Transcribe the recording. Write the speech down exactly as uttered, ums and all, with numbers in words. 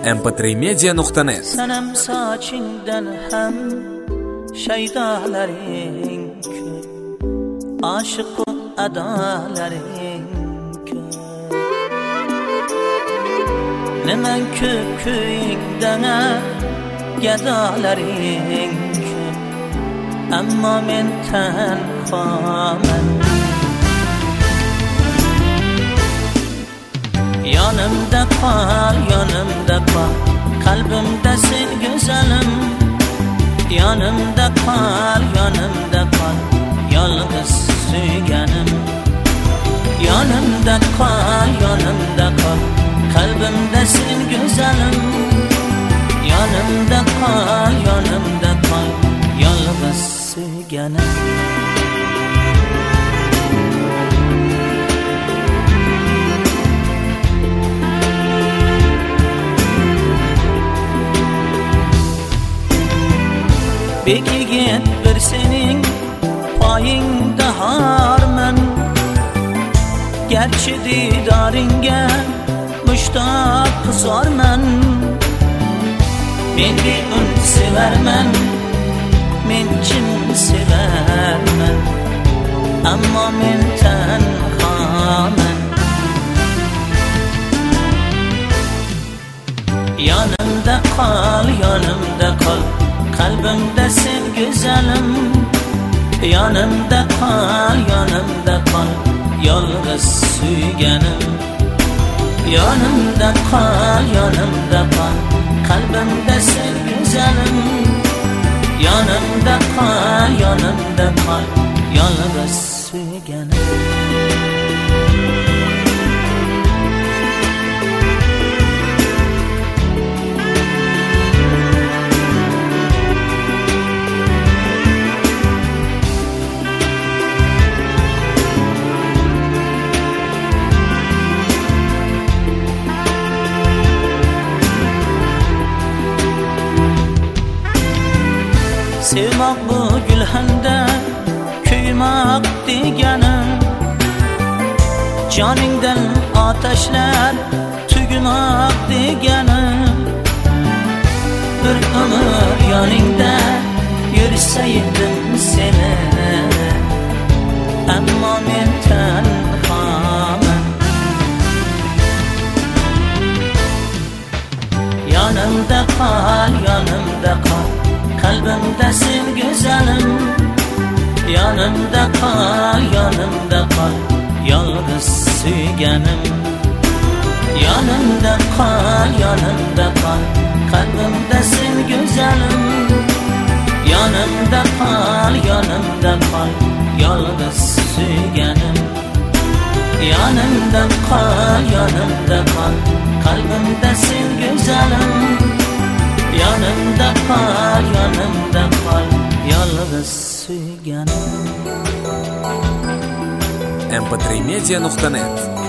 em p tre media nuqta net. Sanam sochingdan ham shaydolaring ko'p, oshiq adolaring ko'p. Nima ko'p ko'yingdan gadolaring ko'p, ammo men tanhoman. Yonimda qol, yonimda qol, qalbimda sen go'zalim. Yonimda qol, yonimda qol, yolg'iz suyganim. Yonimda qol, yonimda qol, qalbimda sen go'zalim. Yonimda qol, yonimda qol, yolg'iz suyganim. Bekigit bir sening poyingda harman, garchi didoringga mushtoq qizorman. Men beun sevarman, men chin sevarman, ammo men tanhoman. Yonimda qol, yonimda qol, qalbimda sen go'zalim. Yonimda qol, yonimda qol, yolg'iz suyganim. Yonimda qol, yonimda qol, qalbimda sen go'zalim. Yonimda qol, yonimda qol, yolg'iz suyganim. Sevmak bu gülhanda kuymak deganim. Joningdan ateşler tugmak deganim. Bir umr yoningda yursaydim seni, ammo men tanhoman. Yonimda qol, yonimda qol, qalbimda sen go'zalim. Yonimda qol, yonimda qol, yolg'iz suyganim. Yonimda qol, yonimda qol, qalbimda sen go'zalim. Yonimda qol, yonimda qol, yolg'iz suyganim. Yonimda qol, yonimda qol, qalbimda sen go'zalim. Yonimda qol, yonimda qol, yolg'iz suyganim. em p tre media nuqta net